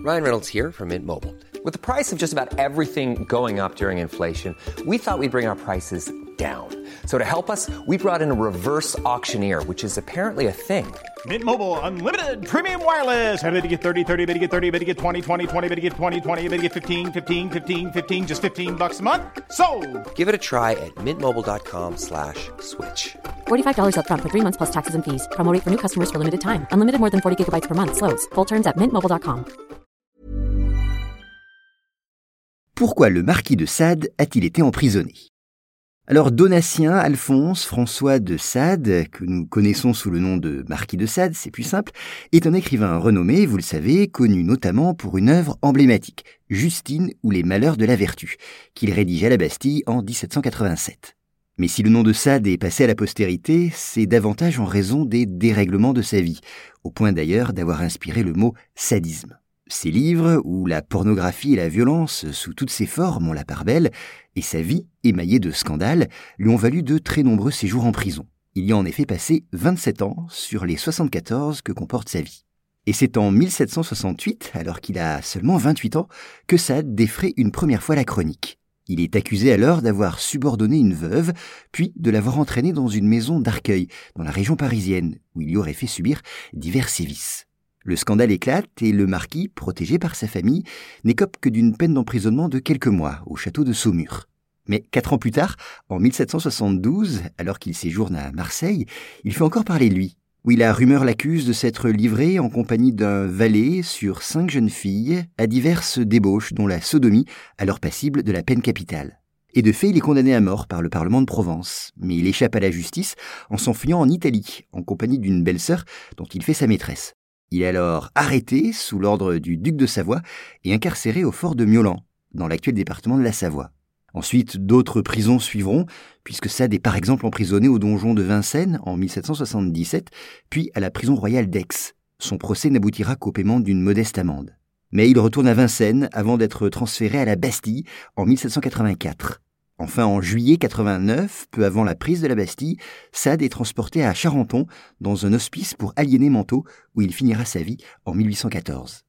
Ryan Reynolds here from Mint Mobile. With the price of just about everything going up during inflation, we thought we'd bring our prices down. So to help us, we brought in a reverse auctioneer, which is apparently a thing. Mint Mobile Unlimited Premium Wireless. How to get 30, 30, bit to get 30, bit to get 20, 20, 20, bit to get 20, 20, bit to get 15, 15, 15, 15, just $15 a month? Sold! Give it a try at mintmobile.com/switch. $45 up front for 3 months plus taxes and fees. Promo rate for new customers for limited time. Unlimited more than 40 gigabytes per month. Slows full terms at mintmobile.com. Pourquoi le marquis de Sade a-t-il été emprisonné ? Alors Donatien Alphonse François de Sade, que nous connaissons sous le nom de marquis de Sade, c'est plus simple, est un écrivain renommé, vous le savez, connu notamment pour une œuvre emblématique, Justine ou les malheurs de la vertu, qu'il rédigea à la Bastille en 1787. Mais si le nom de Sade est passé à la postérité, c'est davantage en raison des dérèglements de sa vie, au point d'ailleurs d'avoir inspiré le mot sadisme. Ses livres, où la pornographie et la violence sous toutes ses formes ont la part belle, et sa vie, émaillée de scandales, lui ont valu de très nombreux séjours en prison. Il y a en effet passé 27 ans sur les 74 que comporte sa vie. Et c'est en 1768, alors qu'il a seulement 28 ans, que Sade défraie une première fois la chronique. Il est accusé alors d'avoir subordonné une veuve, puis de l'avoir entraînée dans une maison d'Arcueil, dans la région parisienne, où il lui aurait fait subir divers sévices. Le scandale éclate et le marquis, protégé par sa famille, n'écope que d'une peine d'emprisonnement de quelques mois au château de Saumur. Mais 4 ans plus tard, en 1772, alors qu'il séjourne à Marseille, il fait encore parler de lui. Oui, la rumeur l'accuse de s'être livré en compagnie d'un valet sur 5 jeunes filles à diverses débauches, dont la sodomie, alors passible de la peine capitale. Et de fait, il est condamné à mort par le Parlement de Provence, mais il échappe à la justice en s'enfuyant en Italie, en compagnie d'une belle-sœur dont il fait sa maîtresse. Il est alors arrêté sous l'ordre du duc de Savoie et incarcéré au fort de Miolan, dans l'actuel département de la Savoie. Ensuite, d'autres prisons suivront, puisque Sade est par exemple emprisonné au donjon de Vincennes en 1777, puis à la prison royale d'Aix. Son procès n'aboutira qu'au paiement d'une modeste amende. Mais il retourne à Vincennes avant d'être transféré à la Bastille en 1784. Enfin, en juillet 89, peu avant la prise de la Bastille, Sade est transporté à Charenton, dans un hospice pour aliénés mentaux, où il finira sa vie en 1814.